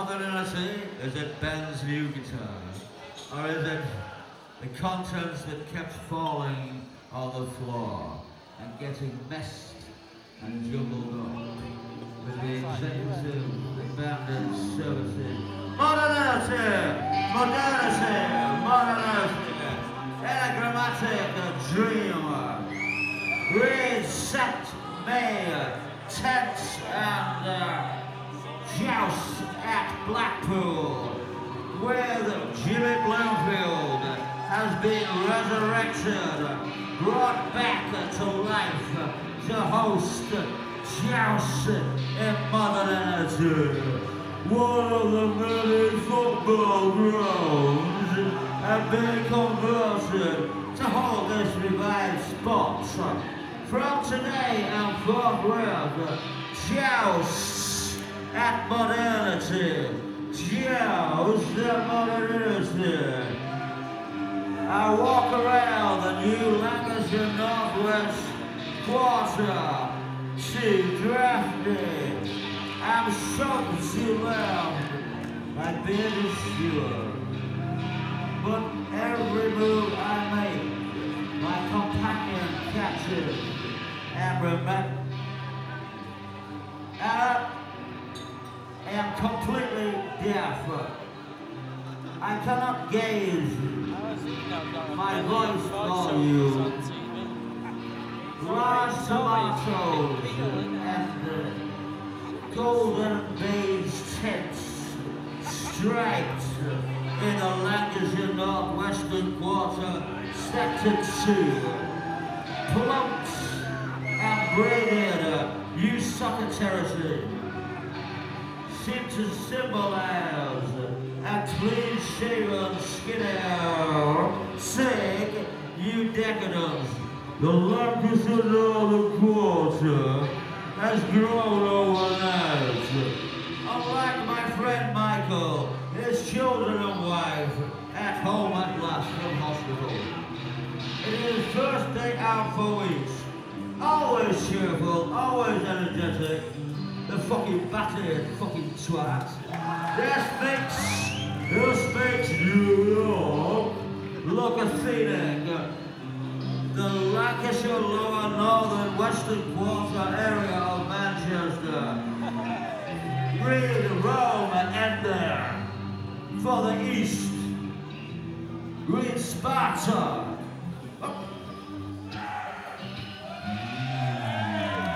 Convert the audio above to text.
Modernity? Is it Ben's new guitar? Or is it the contents that kept falling on the floor and getting messed and jumbled up with the executive abandoned services? Modernity! Modernity! Modernity! Enigmatic dreamer! Reset me! Tense and joust at Blackpool, where Jimmy Bloomfield has been resurrected, brought back to life to host Joust in Modernity, one of the many football grounds have been converted to hold this revived spot. From today and forthwith, Joust at Modernity. Joust at Modernity. I walk around the new Lancashire Northwest Quarter to Drafty. I'm shocked to learn my beard is sure. But every move I make, my companion catches and remembers. I am completely deaf. I cannot gaze my voice for you. Large tomatoes and golden beige tints striped in the Lancashire Northwestern Quarter, Sector 2. Plumped and braided new soccer territory seem to symbolize a clean-shaven, skinny, sick, new decadence. The Lancashire Northern Quarter has grown overnight. Unlike my friend Michael, his children and wife, at home at last from hospital. It is his first day out for weeks. Always cheerful, always energetic. The fucking battered fucking twat. This makes New York look athenic. The Lancashire Lower Northern Western Quarter area of Manchester. Read Rome and there. For the East. Read Sparta.